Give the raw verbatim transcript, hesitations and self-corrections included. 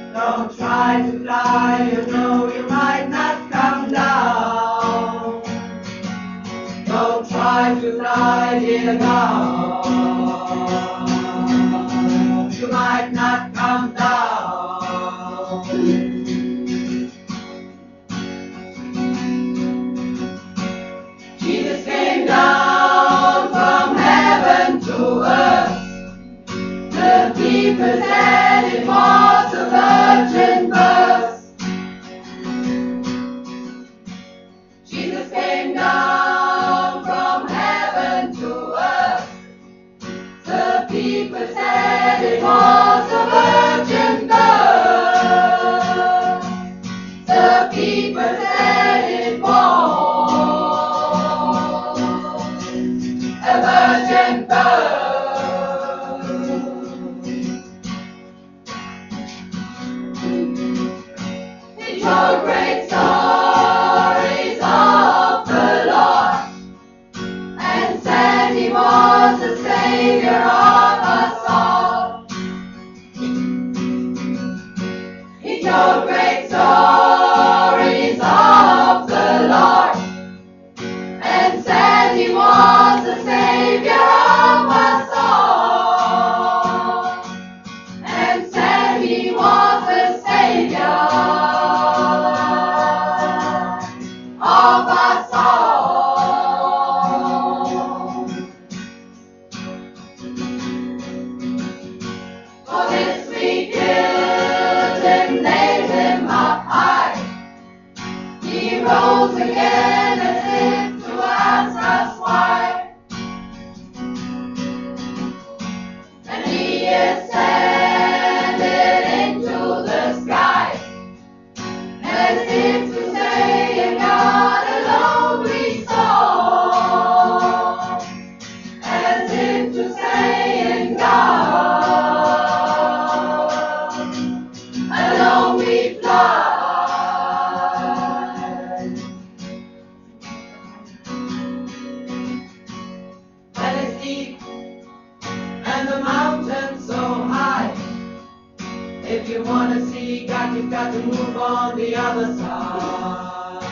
Don't try to fly, you know you might not come down. Don't try to fly, dear God. You might not come down. Jesus came down from heaven to earth. The people said it was a virgin birth. Jesus came down from heaven to earth. The people said it was a virgin birth. The people said it was a virgin birth. He told great stories of the Lord and said he was the Savior of us all. He told great stories of the Lord and said he was the Savior of us all. And said he was the Savior of us all. For this we killed him, laid him up high. He rose again as if to ask us why. And he ascended into the sky, as if to say, in God alone we saw. As if to say, in God alone we fly. And it's deep, and the mountain's so high. If you wanna see God, you've got to move on the other side.